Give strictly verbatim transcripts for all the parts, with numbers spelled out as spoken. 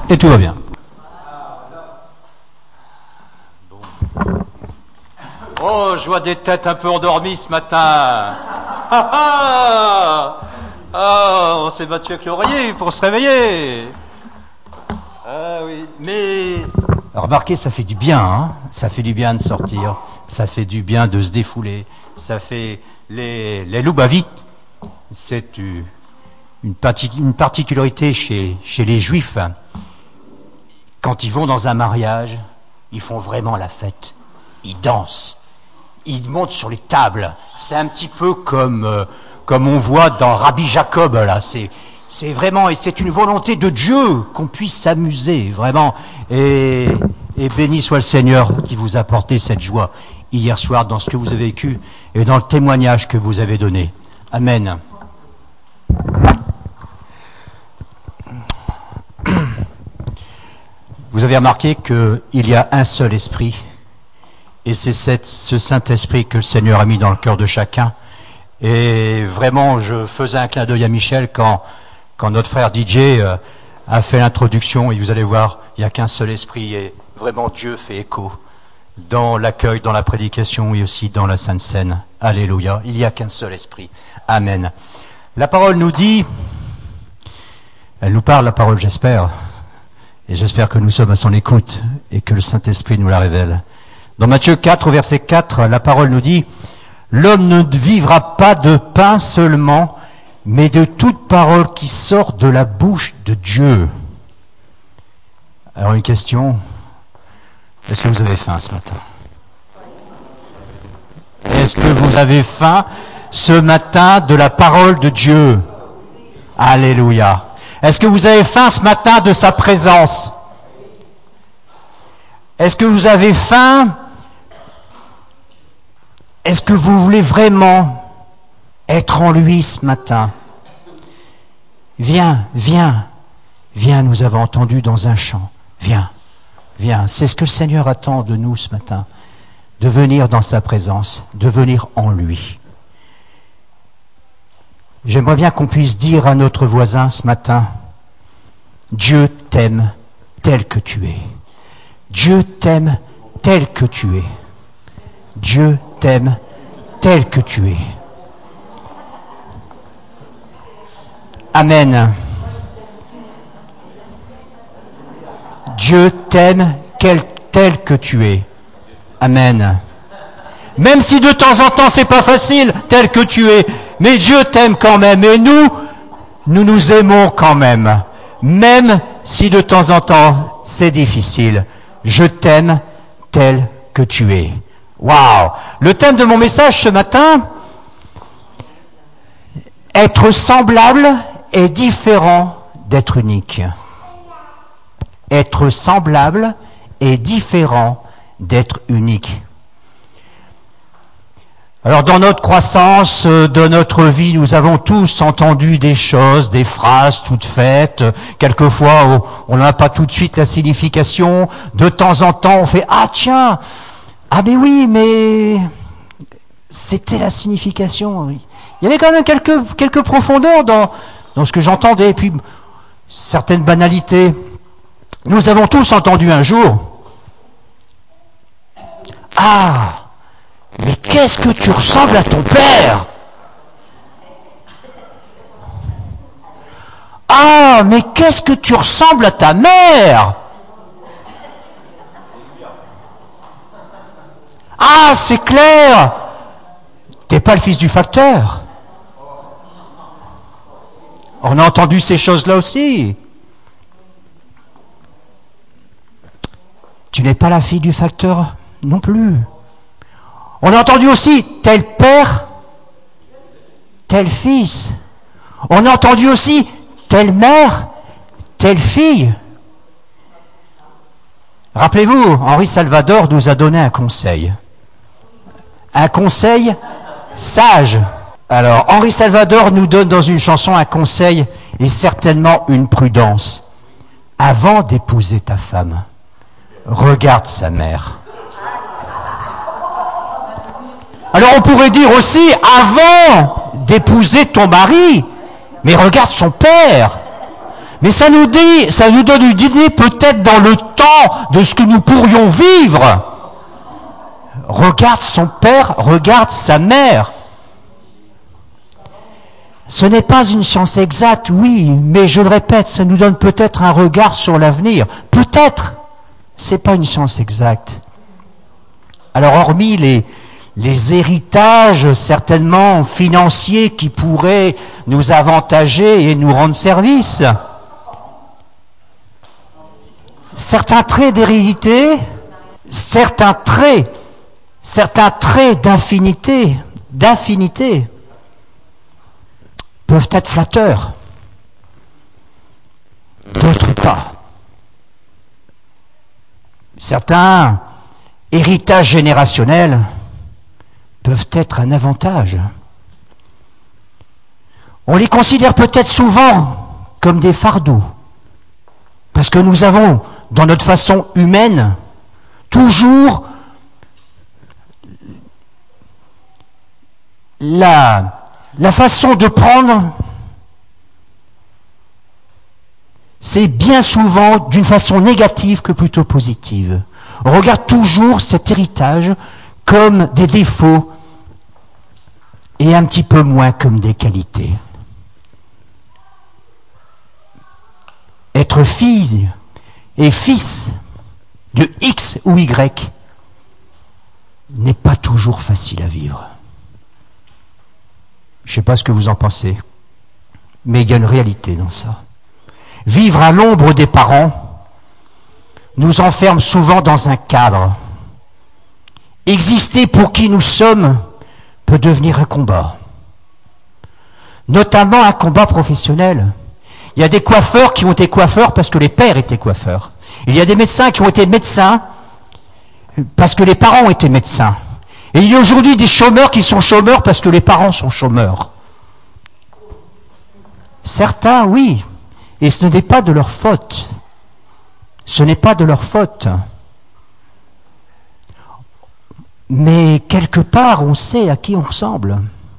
et tout va bien. Oh, je vois des têtes un peu endormies ce matin. Ah, ah, ah, on s'est battu avec l'oreiller pour se réveiller. Ah oui, mais... Remarquez, ça fait du bien, hein. Ça fait du bien de sortir, ça fait du bien de se défouler, ça fait... Les, les Loubavitch, c'est une, une particularité chez, chez les Juifs. Quand ils vont dans un mariage, ils font vraiment la fête. Ils dansent. Ils montent sur les tables. C'est un petit peu comme, euh, comme on voit dans Rabbi Jacob, là. C'est, c'est vraiment, et c'est une volonté de Dieu qu'on puisse s'amuser, vraiment. Et, et béni soit le Seigneur qui vous a apporté cette joie hier soir dans ce que vous avez vécu et dans le témoignage que vous avez donné. Amen. Vous avez remarqué qu'il y a un seul esprit, et c'est cette, ce Saint-Esprit que le Seigneur a mis dans le cœur de chacun. Et vraiment, je faisais un clin d'œil à Michel quand, quand notre frère D J a fait l'introduction, et vous allez voir, il n'y a qu'un seul esprit, et vraiment Dieu fait écho dans l'accueil, dans la prédication et aussi dans la Sainte Seine. Alléluia. Il n'y a qu'un seul esprit. Amen. La parole nous dit, elle nous parle, la parole, j'espère, et j'espère que nous sommes à son écoute et que le Saint-Esprit nous la révèle. Dans Matthieu quatre, verset quatre, la parole nous dit, l'homme ne vivra pas de pain seulement, mais de toute parole qui sort de la bouche de Dieu. Alors une question, est-ce que vous avez faim ce matin? Est-ce que vous avez faim ce matin de la parole de Dieu? Alléluia. Est-ce que vous avez faim ce matin de sa présence? Est-ce que vous avez faim? Est-ce que vous voulez vraiment être en lui ce matin? Viens, viens, viens, nous avons entendu dans un chant. Viens. Viens, c'est ce que le Seigneur attend de nous ce matin, de venir dans sa présence, de venir en lui. J'aimerais bien qu'on puisse dire à notre voisin ce matin, Dieu t'aime tel que tu es. Dieu t'aime tel que tu es. Dieu t'aime tel que tu es. Amen. Dieu t'aime quel, tel que tu es. Amen. Même si de temps en temps c'est pas facile, tel que tu es, mais Dieu t'aime quand même. Et nous, nous nous aimons quand même. Même si de temps en temps c'est difficile. Je t'aime tel que tu es. Waouh! Le thème de mon message ce matin, être semblable est différent d'être unique. Être semblable est différent d'être unique. Alors dans notre croissance, de notre vie, nous avons tous entendu des choses, des phrases toutes faites. Quelquefois, on n'a pas tout de suite la signification. De temps en temps, on fait « Ah tiens, ah mais oui, mais c'était la signification. » Il y avait quand même quelques, quelques profondeurs dans, dans ce que j'entendais. Et puis, certaines banalités. Nous avons tous entendu un jour « Ah, mais qu'est-ce que tu ressembles à ton père !» « Ah, mais qu'est-ce que tu ressembles à ta mère !» « Ah, c'est clair, t'es pas le fils du facteur. » On a entendu ces choses-là aussi. Tu n'es pas la fille du facteur non plus. On a entendu aussi tel père, tel fils. On a entendu aussi telle mère, telle fille. Rappelez-vous, Henri Salvador nous a donné un conseil. Un conseil sage. Alors, Henri Salvador nous donne dans une chanson un conseil et certainement une prudence. Avant d'épouser ta femme, regarde sa mère. Alors on pourrait dire aussi, avant d'épouser ton mari, mais regarde son père. Mais ça nous dit, ça nous donne une idée peut-être dans le temps de ce que nous pourrions vivre. Regarde son père, regarde sa mère. Ce n'est pas une science exacte, oui, mais je le répète, ça nous donne peut-être un regard sur l'avenir. Peut-être, c'est pas une science exacte. Alors, hormis les, les héritages certainement financiers qui pourraient nous avantager et nous rendre service, certains traits d'hérédité, certains traits, certains traits d'infinité, d'infinité, peuvent être flatteurs, d'autres pas. Certains héritages générationnels peuvent être un avantage. On les considère peut-être souvent comme des fardeaux, parce que nous avons, dans notre façon humaine, toujours la, la façon de prendre, c'est bien souvent d'une façon négative que plutôt positive. On regarde toujours cet héritage comme des défauts et un petit peu moins comme des qualités. Être fille et fils de X ou Y n'est pas toujours facile à vivre. Je ne sais pas ce que vous en pensez, mais il y a une réalité dans ça. Vivre à l'ombre des parents nous enferme souvent dans un cadre. Exister pour qui nous sommes peut devenir un combat, notamment un combat professionnel. Il y a des coiffeurs qui ont été coiffeurs parce que les pères étaient coiffeurs. Il y a des médecins qui ont été médecins parce que les parents ont été médecins. Et il y a aujourd'hui des chômeurs qui sont chômeurs parce que les parents sont chômeurs. Certains, oui, et ce n'est pas de leur faute. Ce n'est pas de leur faute. Mais quelque part, on sait à qui on ressemble.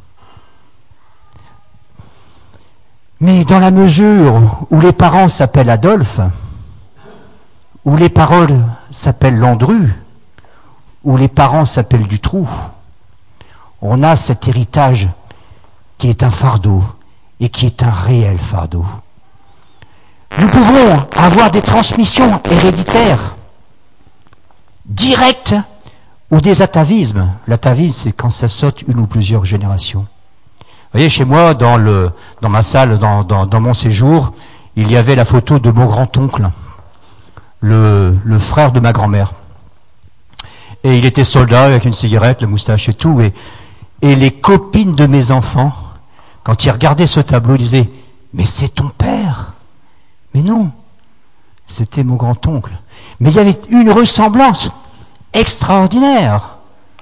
Mais dans la mesure où les parents s'appellent Adolphe, où les paroles s'appellent Landru, où les parents s'appellent Dutroux, on a cet héritage qui est un fardeau et qui est un réel fardeau. Nous pouvons avoir des transmissions héréditaires directes ou des atavismes. L'atavisme, c'est quand ça saute une ou plusieurs générations. Vous voyez, chez moi, dans, le, dans ma salle, dans, dans, dans mon séjour, il y avait la photo de mon grand-oncle, le, le frère de ma grand-mère. Et il était soldat avec une cigarette, la moustache et tout. Et, et les copines de mes enfants, quand ils regardaient ce tableau, ils disaient « Mais c'est ton père !» Mais non, c'était mon grand-oncle. Mais il y avait une ressemblance extraordinaire.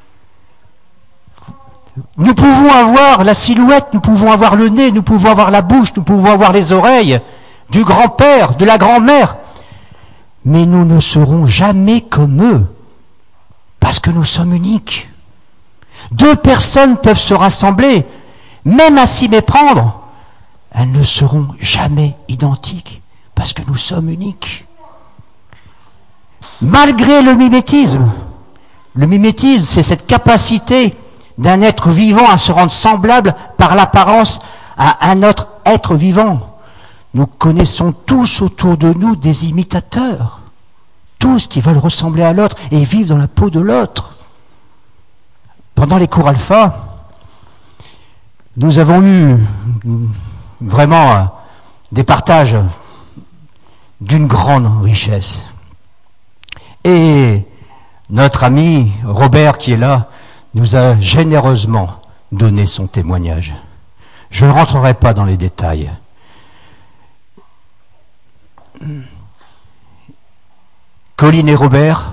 Nous pouvons avoir la silhouette, nous pouvons avoir le nez, nous pouvons avoir la bouche, nous pouvons avoir les oreilles du grand-père, de la grand-mère. Mais nous ne serons jamais comme eux, parce que nous sommes uniques. Deux personnes peuvent se rassembler, même à s'y méprendre, elles ne seront jamais identiques, parce que nous sommes uniques. Malgré le mimétisme, le mimétisme, c'est cette capacité d'un être vivant à se rendre semblable par l'apparence à un autre être vivant. Nous connaissons tous autour de nous des imitateurs, tous qui veulent ressembler à l'autre et vivre dans la peau de l'autre. Pendant les cours alpha, nous avons eu vraiment des partages d'une grande richesse. Et notre ami Robert, qui est là, nous a généreusement donné son témoignage. Je ne rentrerai pas dans les détails. Colline et Robert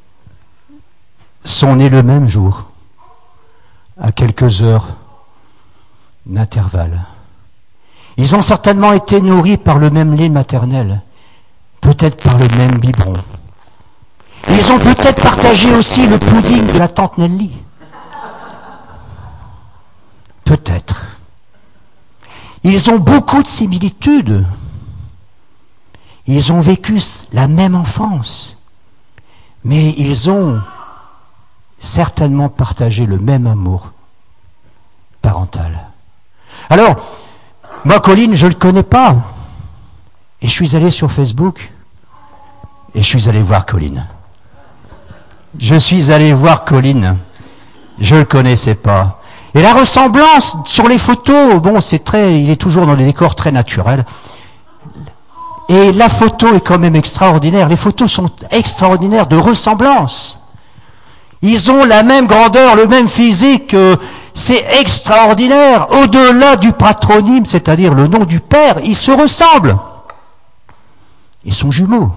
sont nés le même jour, à quelques heures d'intervalle. Ils ont certainement été nourris par le même lait maternel, peut-être par le même biberon. Ils ont peut-être partagé aussi le pudding de la tante Nelly. Peut-être. Ils ont beaucoup de similitudes. Ils ont vécu la même enfance, mais ils ont certainement partagé le même amour parental. Alors, moi, Colline, je ne le connais pas. Et je suis allé sur Facebook et je suis allé voir Colline. Je suis allé voir Colline. Je ne le connaissais pas. Et la ressemblance sur les photos, bon, c'est très, il est toujours dans des décors très naturels. Et la photo est quand même extraordinaire. Les photos sont extraordinaires de ressemblance. Ils ont la même grandeur, le même physique. Euh, c'est extraordinaire. Au-delà du patronyme, c'est-à-dire le nom du père, ils se ressemblent. Ils sont jumeaux.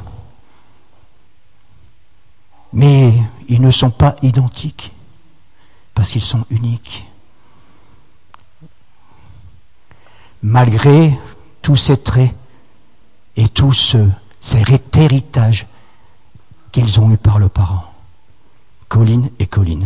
Mais ils ne sont pas identiques. Parce qu'ils sont uniques. Malgré tous ces traits et tout ce, cet héritage qu'ils ont eu par le parent. Colline et Colline.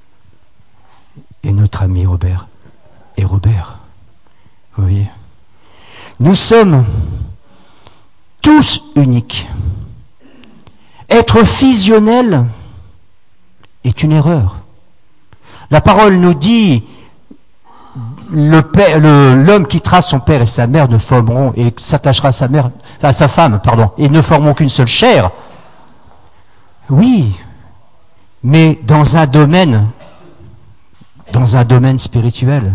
Et notre ami Robert et Robert. Vous voyez ? Nous sommes tous uniques. Être fusionnel est une erreur. La parole nous dit le père, le, l'homme quittera son père et sa mère ne formeront et s'attachera à sa mère, à sa femme, pardon, et ne formeront qu'une seule chair. Oui, mais dans un domaine, dans un domaine spirituel,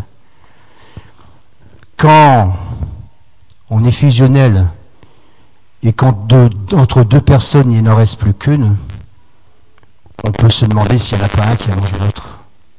quand on est fusionnel et quand deux, entre deux personnes il n'en reste plus qu'une, on peut se demander s'il n'y en a pas un qui a mangé l'autre.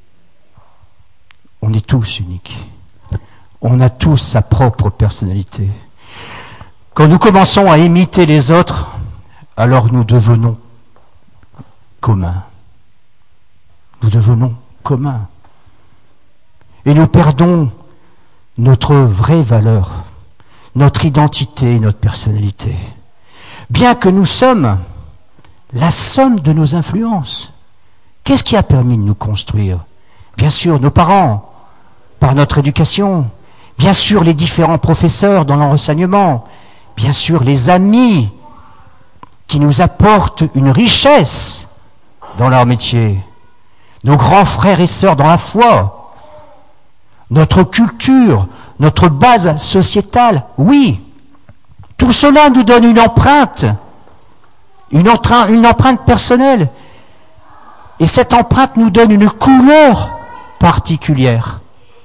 On est tous uniques. On a tous sa propre personnalité. Quand nous commençons à imiter les autres, alors nous devenons communs. Nous devenons communs. Et nous perdons notre vraie valeur, notre identité, notre personnalité. Bien que nous sommes la somme de nos influences. Qu'est-ce qui a permis de nous construire ? Bien sûr, nos parents, par notre éducation. Bien sûr, les différents professeurs dans l'enseignement. Bien sûr, les amis qui nous apportent une richesse dans leur métier. Nos grands frères et sœurs dans la foi. Notre culture, notre base sociétale. Oui, tout cela nous donne une empreinte, une empreinte, une empreinte personnelle. Et cette empreinte nous donne une couleur particulière.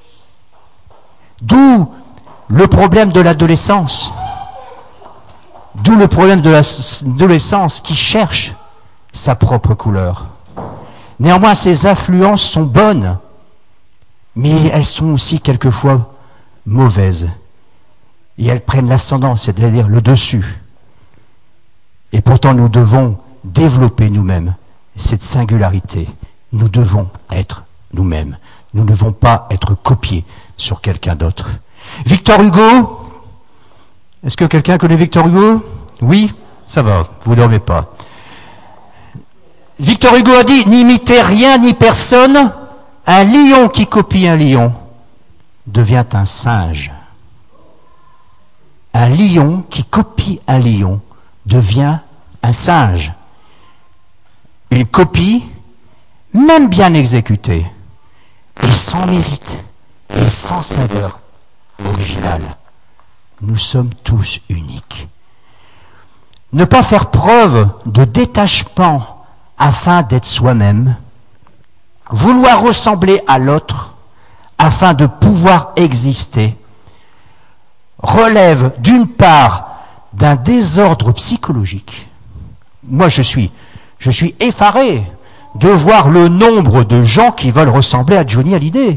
D'où le problème de l'adolescence. D'où le problème de l'adolescence qui cherche sa propre couleur. Néanmoins, ces influences sont bonnes, mais elles sont aussi quelquefois mauvaises. Et elles prennent l'ascendant, c'est-à-dire le dessus. Et pourtant, nous devons développer nous-mêmes cette singularité. Nous devons être nous-mêmes. Nous ne devons pas être copiés sur quelqu'un d'autre. Victor Hugo, est-ce que quelqu'un connaît Victor Hugo ? Oui, ça va, vous ne dormez pas. Victor Hugo a dit, n'imitez rien ni personne, un lion qui copie un lion devient un singe. Un lion qui copie un lion devient un singe. Une copie, même bien exécutée, et sans mérite, et sans saveur originale. Nous sommes tous uniques. Ne pas faire preuve de détachement afin d'être soi-même, vouloir ressembler à l'autre afin de pouvoir exister, relève d'une part d'un désordre psychologique. Moi, je suis, je suis effaré de voir le nombre de gens qui veulent ressembler à Johnny Hallyday.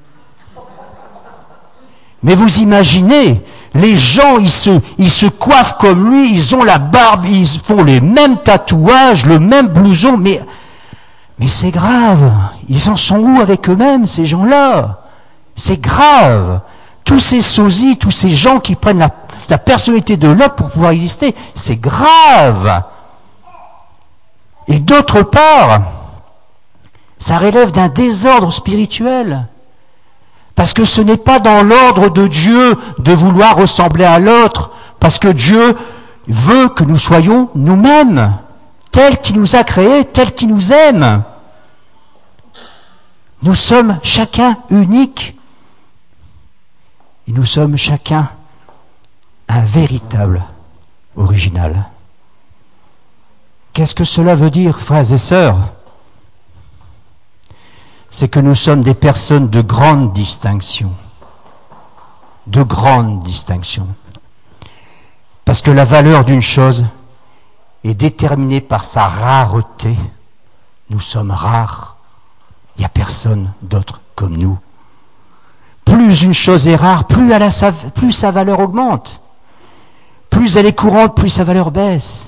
Mais vous imaginez, les gens, ils se, ils se coiffent comme lui, ils ont la barbe, ils font les mêmes tatouages, le même blouson, mais, mais c'est grave. Ils en sont où avec eux-mêmes, ces gens-là ? C'est grave. Tous ces sosies, tous ces gens qui prennent la, la personnalité de l'autre pour pouvoir exister, c'est grave. Et d'autre part, ça relève d'un désordre spirituel. Parce que ce n'est pas dans l'ordre de Dieu de vouloir ressembler à l'autre, parce que Dieu veut que nous soyons nous-mêmes, tels qu'il nous a créés, tels qu'il nous aime. Nous sommes chacun uniques. Et nous sommes chacun un véritable original. Qu'est-ce que cela veut dire, frères et sœurs? C'est que nous sommes des personnes de grande distinction. De grande distinction. Parce que la valeur d'une chose est déterminée par sa rareté. Nous sommes rares. Il n'y a personne d'autre comme nous. Plus une chose est rare, plus, elle a sa, plus sa valeur augmente. Plus elle est courante, plus sa valeur baisse.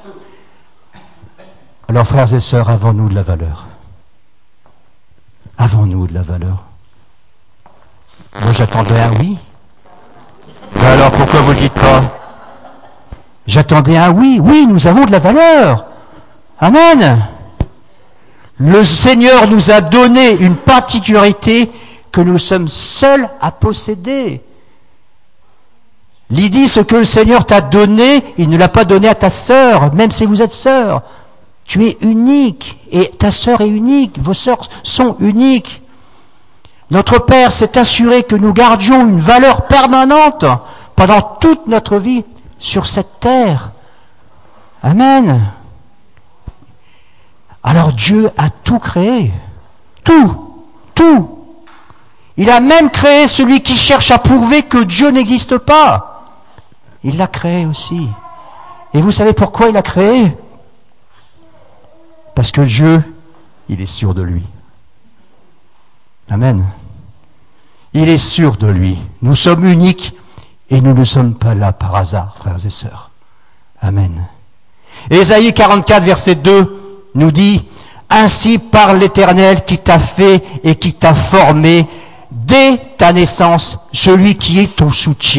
Alors, frères et sœurs, avons-nous de la valeur? Avons-nous de la valeur? Moi, j'attendais un oui. Mais alors, pourquoi vous ne le dites pas? J'attendais un oui. Oui, nous avons de la valeur. Amen. Le Seigneur nous a donné une particularité que nous sommes seuls à posséder. Lydie, ce que le Seigneur t'a donné, il ne l'a pas donné à ta sœur, même si vous êtes sœur. Tu es unique, et ta sœur est unique, vos sœurs sont uniques. Notre Père s'est assuré que nous gardions une valeur permanente pendant toute notre vie sur cette terre. Amen. Alors Dieu a tout créé. Tout. Tout. Il a même créé celui qui cherche à prouver que Dieu n'existe pas. Il l'a créé aussi. Et vous savez pourquoi il l'a créé? Parce que Dieu, il est sûr de lui. Amen. Il est sûr de lui. Nous sommes uniques et nous ne sommes pas là par hasard, frères et sœurs. Amen. Ésaïe quarante-quatre, verset deux, nous dit « Ainsi parle l'Éternel qui t'a fait et qui t'a formé dès ta naissance, celui qui est ton soutien. »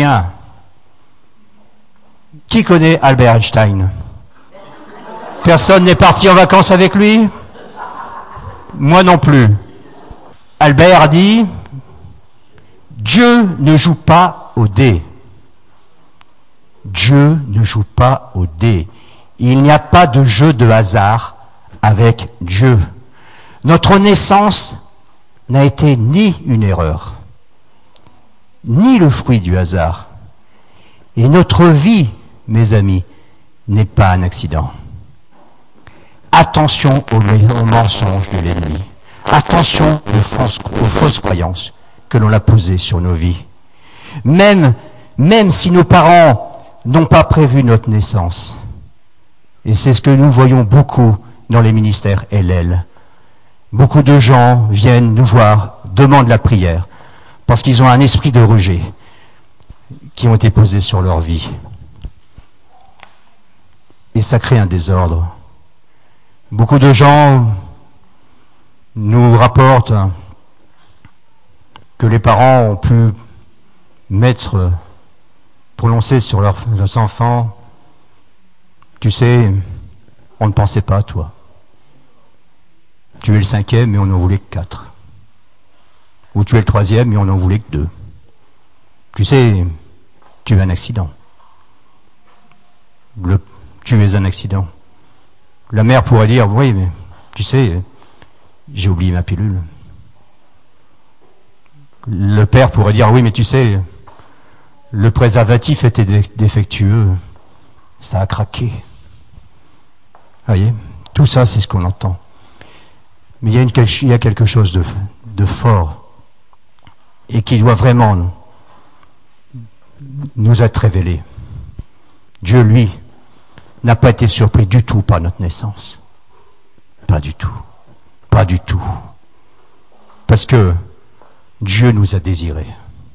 Qui connaît Albert Einstein? Personne n'est parti en vacances avec lui? Moi non plus. Albert a dit « Dieu ne joue pas au dé. Dieu ne joue pas au dé. Il n'y a pas de jeu de hasard avec Dieu. Notre naissance n'a été ni une erreur, ni le fruit du hasard. Et notre vie, mes amis, n'est pas un accident. Attention aux, aux mensonges de l'ennemi. Attention aux fausses, aux fausses croyances que l'on a posées sur nos vies. Même, même si nos parents n'ont pas prévu notre naissance. Et c'est ce que nous voyons beaucoup dans les ministères L L. Beaucoup de gens viennent nous voir, demandent la prière, parce qu'ils ont un esprit de rejet qui ont été posés sur leur vie. Et ça crée un désordre. Beaucoup de gens nous rapportent que les parents ont pu mettre, prononcer sur leurs, leurs enfants, tu sais, on ne pensait pas à toi. Tu es le cinquième, mais on n'en voulait que quatre. Ou tu es le troisième, mais on n'en voulait que deux. Tu sais, tu es un accident. Le, tu es un accident. La mère pourrait dire, oui, mais tu sais, j'ai oublié ma pilule. Le père pourrait dire, oui, mais tu sais, le préservatif était défectueux. Ça a craqué. Vous voyez, tout ça, c'est ce qu'on entend. Mais il y a, une, il y a quelque chose de, de fort et qui doit vraiment nous, nous être révélé. Dieu, lui, n'a pas été surpris du tout par notre naissance. Pas du tout. Pas du tout. Parce que Dieu nous a désirés.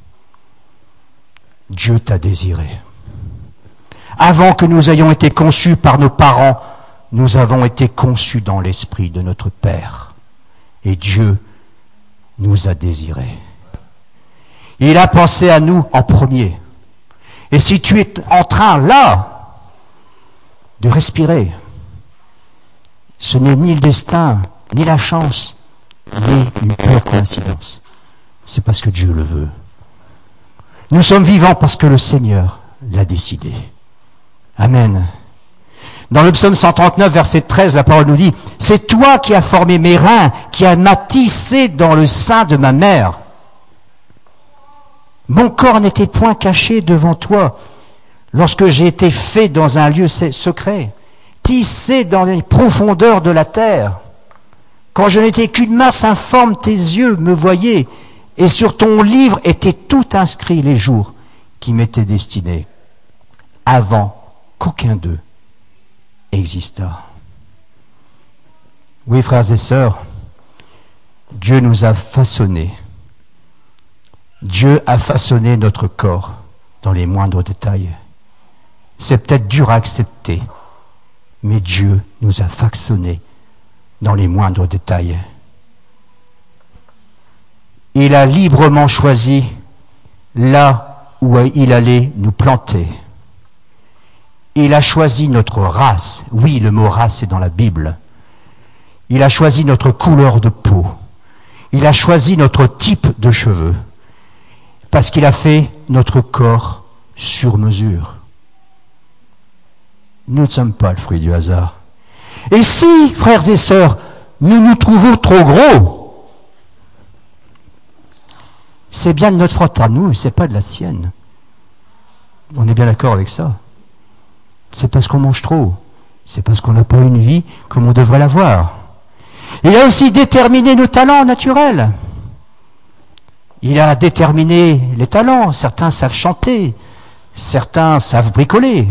Dieu t'a désiré. Avant que nous ayons été conçus par nos parents, nous avons été conçus dans l'esprit de notre Père. Et Dieu nous a désirés. Il a pensé à nous en premier. Et si tu es en train, là, de respirer, ce n'est ni le destin, ni la chance, ni une pure coïncidence. C'est parce que Dieu le veut. Nous sommes vivants parce que le Seigneur l'a décidé. Amen. Dans le psaume cent trente-neuf, verset treize, la parole nous dit « C'est toi qui as formé mes reins, qui m'as tissé dans le sein de ma mère. Mon corps n'était point caché devant toi lorsque j'ai été fait dans un lieu secret, tissé dans les profondeurs de la terre. Quand je n'étais qu'une masse informe, tes yeux me voyaient, et sur ton livre étaient tout inscrits les jours qui m'étaient destinés, avant qu'aucun d'eux exista. » Oui, frères et sœurs, Dieu nous a façonnés. Dieu a façonné notre corps dans les moindres détails. C'est peut-être dur à accepter, mais Dieu nous a façonnés dans les moindres détails. Il a librement choisi là où il allait nous planter. Il a choisi notre race. Oui, le mot race est dans la Bible. Il a choisi notre couleur de peau. Il a choisi notre type de cheveux. Parce qu'il a fait notre corps sur mesure. Nous ne sommes pas le fruit du hasard. Et si, frères et sœurs, nous nous trouvons trop gros, c'est bien de notre faute à nous, c'est pas de la sienne. On est bien d'accord avec ça. C'est parce qu'on mange trop. C'est parce qu'on n'a pas une vie comme on devrait l'avoir. Il a aussi déterminé nos talents naturels. Il a déterminé les talents. Certains savent chanter, certains savent bricoler,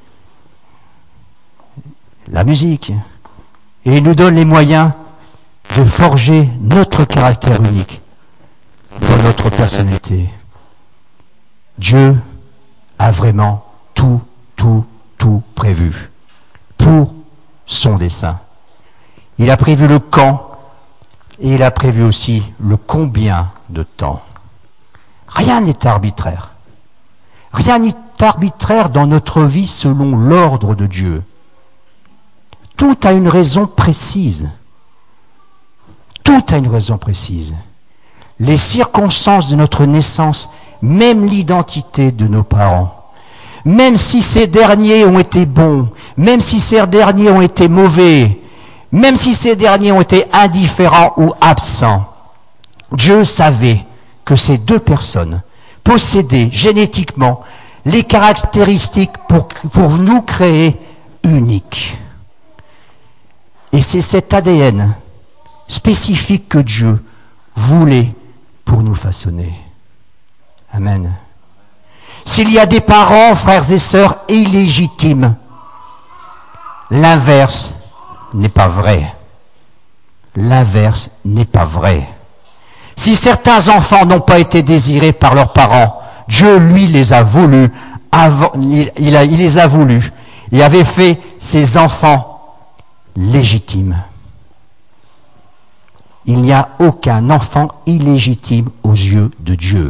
la musique. Et il nous donne les moyens de forger notre caractère unique dans notre personnalité. Dieu a vraiment tout, tout, tout prévu pour son dessein. Il a prévu le quand et il a prévu aussi le combien de temps. Rien n'est arbitraire. Rien n'est arbitraire dans notre vie selon l'ordre de Dieu. Tout a une raison précise. Tout a une raison précise. Les circonstances de notre naissance, même l'identité de nos parents, même si ces derniers ont été bons, même si ces derniers ont été mauvais, même si ces derniers ont été indifférents ou absents, Dieu savait que ces deux personnes possédaient génétiquement les caractéristiques pour, pour nous créer uniques. Et c'est cet A D N spécifique que Dieu voulait pour nous façonner. Amen. S'il y a des parents, frères et sœurs, illégitimes, l'inverse n'est pas vrai. L'inverse n'est pas vrai. Si certains enfants n'ont pas été désirés par leurs parents, Dieu, lui, les a voulus, avant, il, il, a, il les a voulus, et avait fait ses enfants légitimes. Il n'y a aucun enfant illégitime aux yeux de Dieu.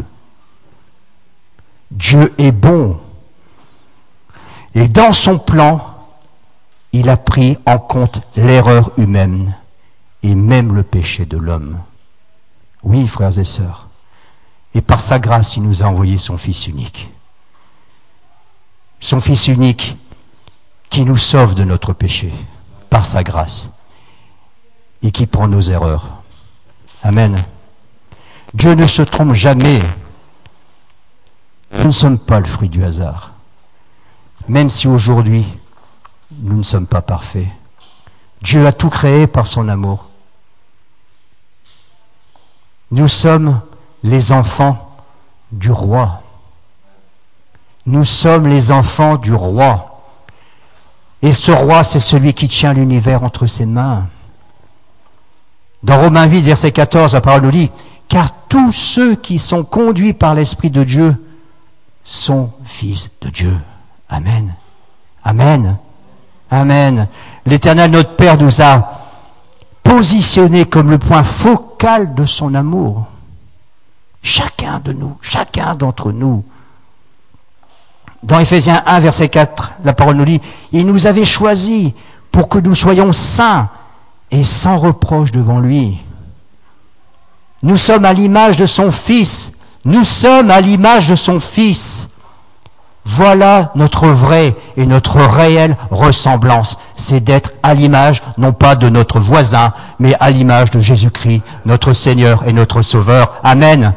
Dieu est bon. Et dans son plan, il a pris en compte l'erreur humaine et même le péché de l'homme. Oui, frères et sœurs. Et par sa grâce, il nous a envoyé son Fils unique. Son Fils unique qui nous sauve de notre péché par sa grâce et qui prend nos erreurs. Amen. Dieu ne se trompe jamais. Nous ne sommes pas le fruit du hasard. Même si aujourd'hui, nous ne sommes pas parfaits. Dieu a tout créé par son amour. Nous sommes les enfants du roi. Nous sommes les enfants du roi. Et ce roi, c'est celui qui tient l'univers entre ses mains. Dans Romains huit, verset quatorze, la parole nous dit « Car tous ceux qui sont conduits par l'Esprit de Dieu sont fils de Dieu. » Amen. Amen. Amen. L'Éternel, notre Père, nous a positionnés comme le point focal de son amour. Chacun de nous, chacun d'entre nous. Dans Éphésiens un, verset quatre, la parole nous dit « Il nous avait choisis pour que nous soyons saints et sans reproche devant lui. » Nous sommes à l'image de son Fils. Nous sommes à l'image de son Fils. Voilà notre vraie et notre réelle ressemblance. C'est d'être à l'image, non pas de notre voisin, mais à l'image de Jésus-Christ, notre Seigneur et notre Sauveur. Amen.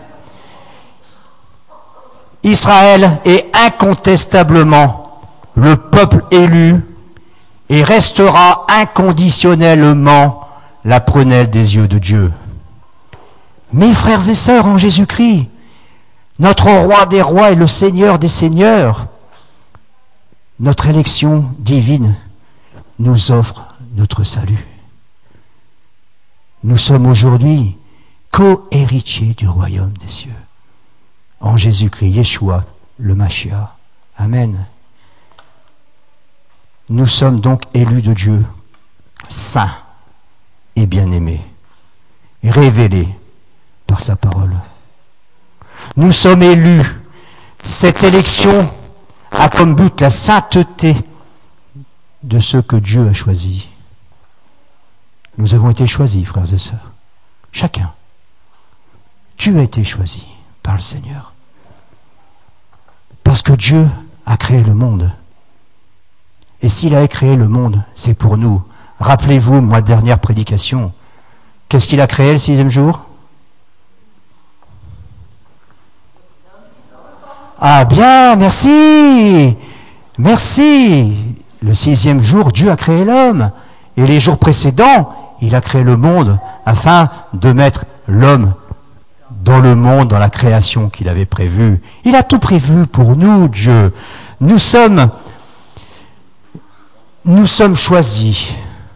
Israël est incontestablement le peuple élu et restera inconditionnellement la prunelle des yeux de Dieu. Mes frères et sœurs en Jésus-Christ, notre roi des rois et le Seigneur des seigneurs, notre élection divine nous offre notre salut. Nous sommes aujourd'hui co-héritiers du royaume des cieux. En Jésus-Christ, Yeshua, le Mashiach. Amen. Nous sommes donc élus de Dieu, saints et bien-aimés, révélés par sa parole. Nous sommes élus. Cette élection a comme but la sainteté de ceux que Dieu a choisis. Nous avons été choisis, frères et sœurs. Chacun. Tu as été choisi par le Seigneur. Parce que Dieu a créé le monde. Et s'il a créé le monde, c'est pour nous. Rappelez-vous, ma dernière prédication, qu'est-ce qu'il a créé le sixième jour ? Ah bien, merci, merci. Le sixième jour, Dieu a créé l'homme. Et les jours précédents, il a créé le monde afin de mettre l'homme dans le monde, dans la création qu'il avait prévue. Il a tout prévu pour nous, Dieu. Nous sommes, nous sommes choisis.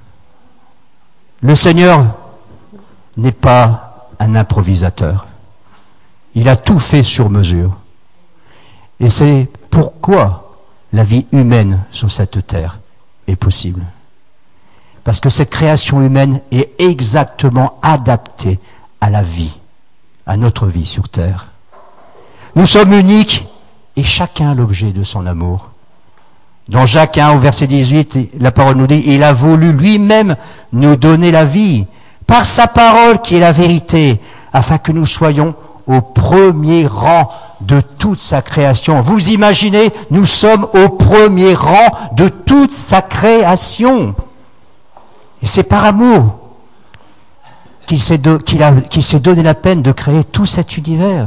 Le Seigneur n'est pas un improvisateur. Il a tout fait sur mesure. Et c'est pourquoi la vie humaine sur cette terre est possible. Parce que cette création humaine est exactement adaptée à la vie, à notre vie sur terre. Nous sommes uniques et chacun l'objet de son amour. Dans Jacques un, au verset dix-huit, la parole nous dit, il a voulu lui-même nous donner la vie, par sa parole qui est la vérité, afin que nous soyons au premier rang de toute sa création. Vous imaginez, nous sommes au premier rang de toute sa création. Et c'est par amour qu'il s'est, do- qu'il a, qu'il s'est donné la peine de créer tout cet univers.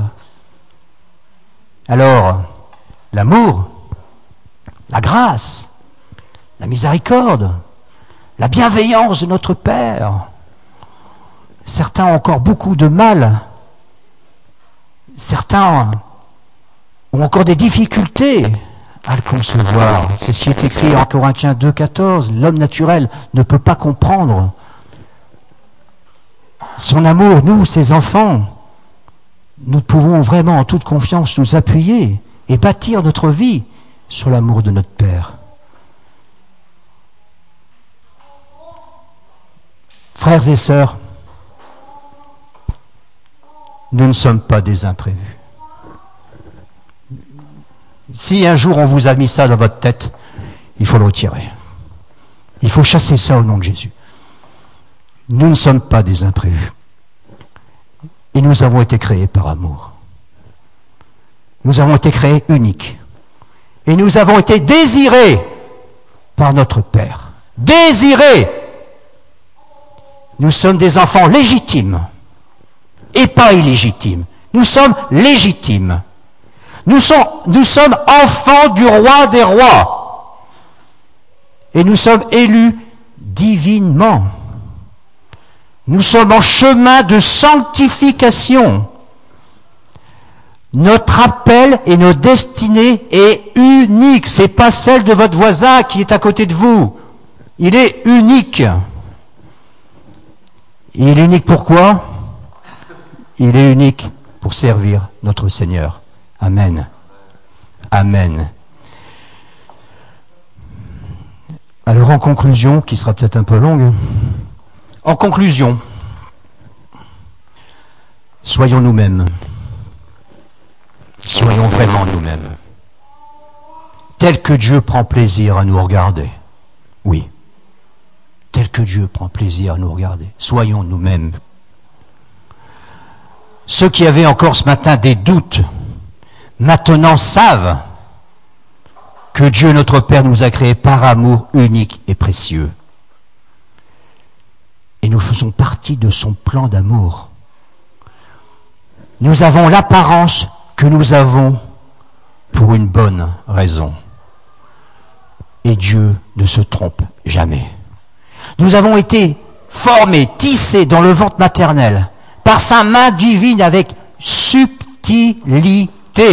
Alors, l'amour, la grâce, la miséricorde, la bienveillance de notre Père. Certains ont encore beaucoup de mal. Certains ont encore des difficultés à le concevoir. C'est ce qui est écrit en Corinthiens deux, quatorze. L'homme naturel ne peut pas comprendre son amour. Nous, ses enfants, nous pouvons vraiment en toute confiance nous appuyer et bâtir notre vie sur l'amour de notre Père. Frères et sœurs, nous ne sommes pas des imprévus. Si un jour on vous a mis ça dans votre tête, il faut le retirer. Il faut chasser ça au nom de Jésus. Nous ne sommes pas des imprévus. Et nous avons été créés par amour. Nous avons été créés uniques. Et nous avons été désirés par notre Père. Désirés! Nous sommes des enfants légitimes et pas illégitimes. Nous sommes légitimes. Nous sommes, nous sommes enfants du roi des rois. Et nous sommes élus divinement. Nous sommes en chemin de sanctification. Notre appel et notre destinée est unique. C'est pas celle de votre voisin qui est à côté de vous. Il est unique. Et il est unique pourquoi ? Il est unique pour servir notre Seigneur. Amen. Amen. Alors en conclusion, qui sera peut-être un peu longue, en conclusion, soyons nous-mêmes. Soyons vraiment nous-mêmes. Tel que Dieu prend plaisir à nous regarder. Oui. Tel que Dieu prend plaisir à nous regarder. Soyons nous-mêmes. Ceux qui avaient encore ce matin des doutes, maintenant savent que Dieu notre Père nous a créés par amour unique et précieux. Et nous faisons partie de son plan d'amour. Nous avons l'apparence que nous avons pour une bonne raison. Et Dieu ne se trompe jamais. Nous avons été formés, tissés dans le ventre maternel par sa main divine avec subtilité.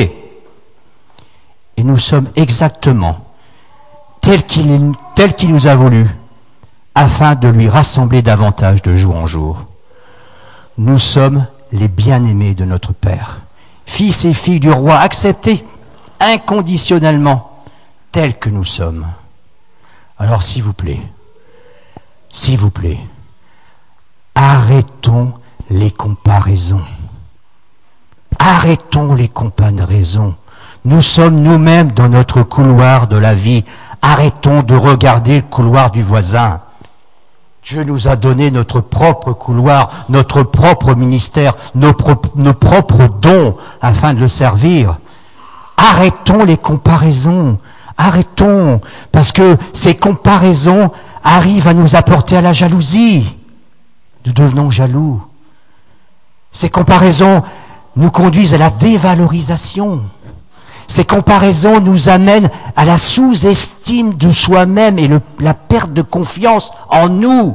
Et nous sommes exactement tels qu'il, tel qu'il nous a voulu, afin de lui rassembler davantage de jour en jour. Nous sommes les bien-aimés de notre Père, fils et filles du roi, acceptés inconditionnellement tels que nous sommes. Alors s'il vous plaît, s'il vous plaît, arrêtons les comparaisons. Arrêtons les comparaisons. Nous sommes nous-mêmes dans notre couloir de la vie. Arrêtons de regarder le couloir du voisin. Dieu nous a donné notre propre couloir, notre propre ministère, nos, pro- nos propres dons afin de le servir. Arrêtons les comparaisons. Arrêtons, parce que ces comparaisons arrivent à nous apporter à la jalousie. Nous devenons jaloux. Ces comparaisons nous conduisent à la dévalorisation. Ces comparaisons nous amènent à la sous-estime de soi-même et le, la perte de confiance en nous.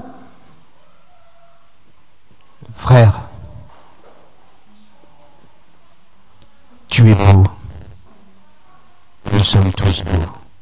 Frère, tu es beau. Nous sommes tous beaux.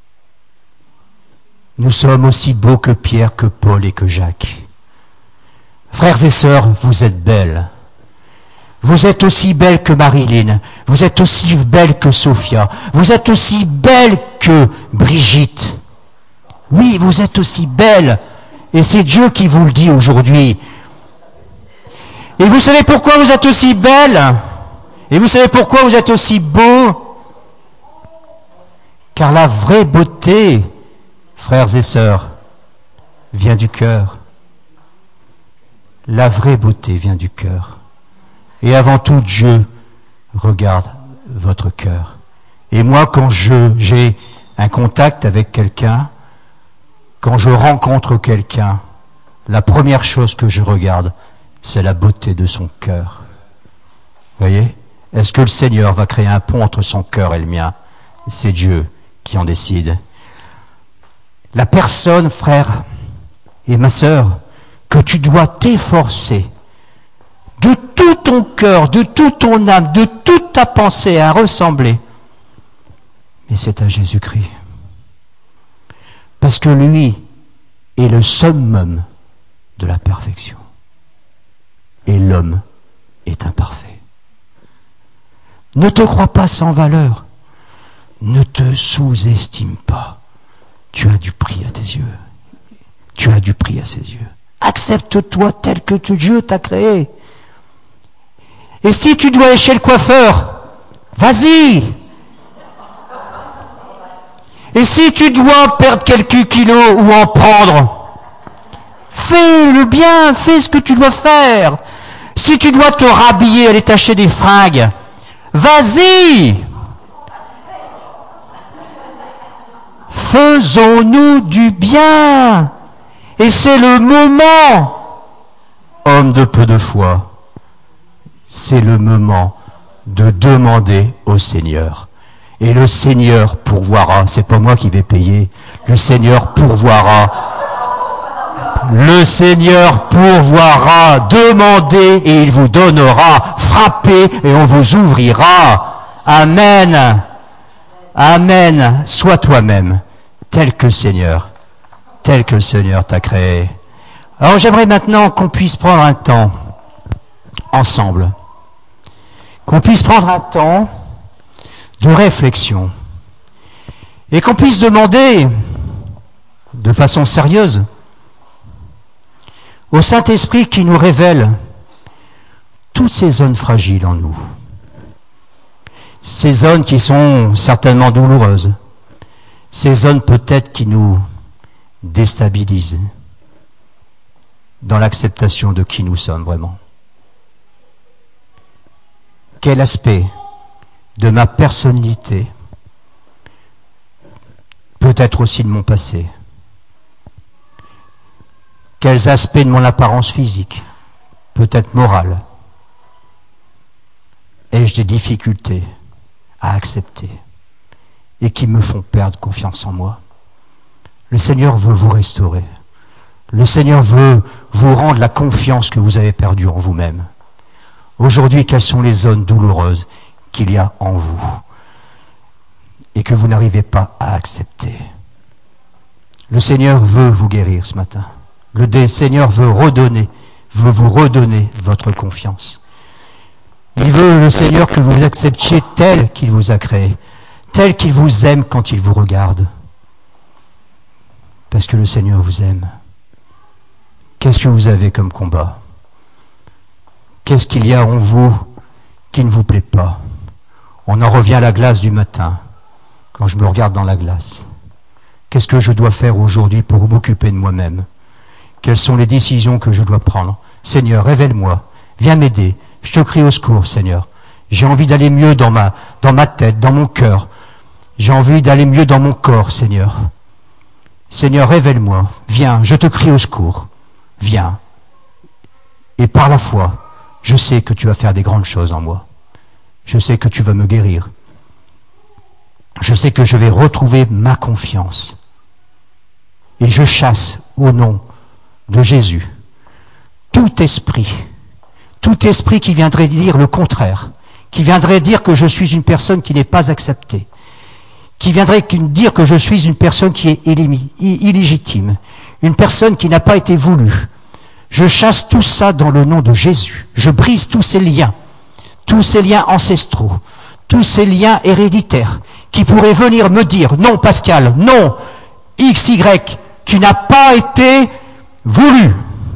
Nous sommes aussi beaux que Pierre, que Paul et que Jacques. Frères et sœurs, vous êtes belles. Vous êtes aussi belle que Marilyn, vous êtes aussi belle que Sophia, vous êtes aussi belle que Brigitte. Oui, vous êtes aussi belle, et c'est Dieu qui vous le dit aujourd'hui. Et vous savez pourquoi vous êtes aussi belle? Et vous savez pourquoi vous êtes aussi beau? Car la vraie beauté, frères et sœurs, vient du cœur. La vraie beauté vient du cœur. Et avant tout, Dieu regarde votre cœur. Et moi, quand je, j'ai un contact avec quelqu'un, quand je rencontre quelqu'un, la première chose que je regarde, c'est la beauté de son cœur. Vous voyez? Est-ce que le Seigneur va créer un pont entre son cœur et le mien? C'est Dieu qui en décide. La personne, frère et ma sœur, que tu dois t'efforcer de tout ton cœur, de toute ton âme, de toute ta pensée à ressembler, mais c'est à Jésus-Christ. Parce que lui est le summum de la perfection. Et l'homme est imparfait. Ne te crois pas sans valeur. Ne te sous-estime pas. Tu as du prix à tes yeux. Tu as du prix à ses yeux. Accepte-toi tel que Dieu t'a créé. Et si tu dois aller chez le coiffeur, vas-y. Et si tu dois perdre quelques kilos ou en prendre, fais le bien, fais ce que tu dois faire. Si tu dois te rhabiller, aller t'acheter des fringues, vas-y. Faisons-nous du bien. Et c'est le moment, homme de peu de foi, c'est le moment de demander au Seigneur. Et le Seigneur pourvoira, c'est pas moi qui vais payer, le Seigneur pourvoira. Le Seigneur pourvoira, demandez et il vous donnera, frappez et on vous ouvrira. Amen. Amen. Sois toi-même, tel que le Seigneur, tel que le Seigneur t'a créé. Alors j'aimerais maintenant qu'on puisse prendre un temps ensemble, qu'on puisse prendre un temps de réflexion et qu'on puisse demander de façon sérieuse au Saint-Esprit qui nous révèle toutes ces zones fragiles en nous, ces zones qui sont certainement douloureuses, ces zones peut-être qui nous déstabilisent dans l'acceptation de qui nous sommes vraiment. Quel aspect de ma personnalité, peut-être aussi de mon passé. Quels aspects de mon apparence physique, peut-être morale, ai-je des difficultés à accepter et qui me font perdre confiance en moi? Le Seigneur veut vous restaurer. Le Seigneur veut vous rendre la confiance que vous avez perdue en vous-même. Aujourd'hui, quelles sont les zones douloureuses qu'il y a en vous et que vous n'arrivez pas à accepter? Le Seigneur veut vous guérir ce matin. Le Seigneur veut redonner, veut vous redonner votre confiance. Il veut, le Seigneur, que vous acceptiez tel qu'il vous a créé, tel qu'il vous aime quand il vous regarde. Parce que le Seigneur vous aime. Qu'est-ce que vous avez comme combat? Qu'est-ce qu'il y a en vous qui ne vous plaît pas? On en revient à la glace du matin, quand je me regarde dans la glace. Qu'est-ce que je dois faire aujourd'hui pour m'occuper de moi-même? Quelles sont les décisions que je dois prendre? Seigneur, révèle-moi, viens m'aider. Je te crie au secours, Seigneur. J'ai envie d'aller mieux dans ma, dans ma tête, dans mon cœur. J'ai envie d'aller mieux dans mon corps, Seigneur. Seigneur, révèle-moi. Viens, je te crie au secours. Viens. Et par la foi, je sais que tu vas faire des grandes choses en moi. Je sais que tu vas me guérir. Je sais que je vais retrouver ma confiance. Et je chasse au nom de Jésus tout esprit, tout esprit qui viendrait dire le contraire, qui viendrait dire que je suis une personne qui n'est pas acceptée, qui viendrait dire que je suis une personne qui est illégitime, une personne qui n'a pas été voulue. Je chasse tout ça dans le nom de Jésus. Je brise tous ces liens, tous ces liens ancestraux, tous ces liens héréditaires qui pourraient venir me dire, non Pascal, non, X Y, tu n'as pas été voulu.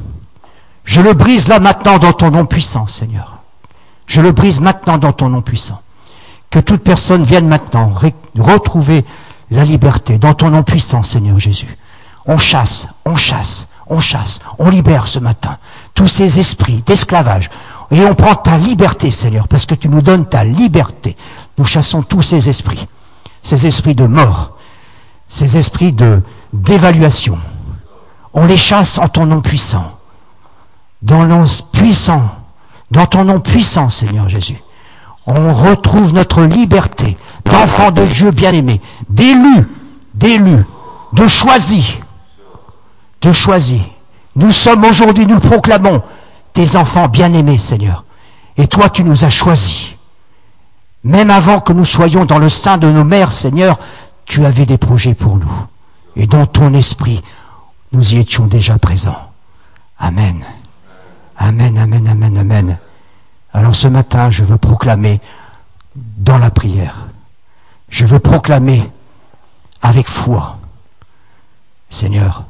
Je le brise là maintenant dans ton nom puissant, Seigneur. Je le brise maintenant dans ton nom puissant. Que toute personne vienne maintenant retrouver la liberté dans ton nom puissant, Seigneur Jésus. On chasse, on chasse, on chasse, on libère ce matin tous ces esprits d'esclavage. Et on prend ta liberté, Seigneur, parce que tu nous donnes ta liberté. Nous chassons tous ces esprits, ces esprits de mort, ces esprits de d'évaluation. On les chasse en ton nom puissant. Dans le nom puissant, dans ton nom puissant, Seigneur Jésus. On retrouve notre liberté d'enfants de Dieu bien-aimés, d'élus, d'élus, de choisis, de choisis. Nous sommes aujourd'hui, nous le proclamons, tes enfants bien-aimés, Seigneur. Et toi, tu nous as choisis. Même avant que nous soyons dans le sein de nos mères, Seigneur, tu avais des projets pour nous. Et dans ton esprit, nous y étions déjà présents. Amen. Amen, amen, amen, amen. Alors ce matin, je veux proclamer dans la prière. Je veux proclamer avec foi. Seigneur,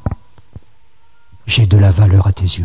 j'ai de la valeur à tes yeux.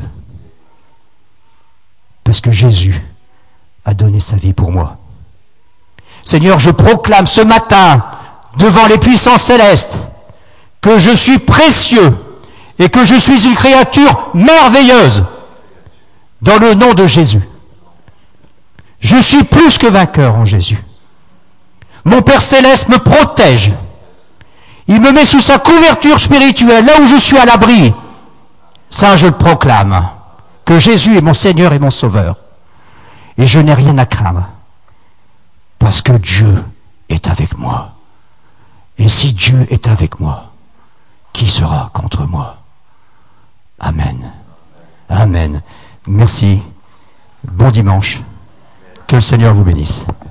Parce que Jésus a donné sa vie pour moi. Seigneur, je proclame ce matin, devant les puissances célestes, que je suis précieux et que je suis une créature merveilleuse. Dans le nom de Jésus. Je suis plus que vainqueur en Jésus. Mon Père Céleste me protège. Il me met sous sa couverture spirituelle, là où je suis à l'abri. Ça, je le proclame. Que Jésus est mon Seigneur et mon Sauveur. Et je n'ai rien à craindre. Parce que Dieu est avec moi. Et si Dieu est avec moi, qui sera contre moi? Amen. Amen. Merci. Bon dimanche. Que le Seigneur vous bénisse.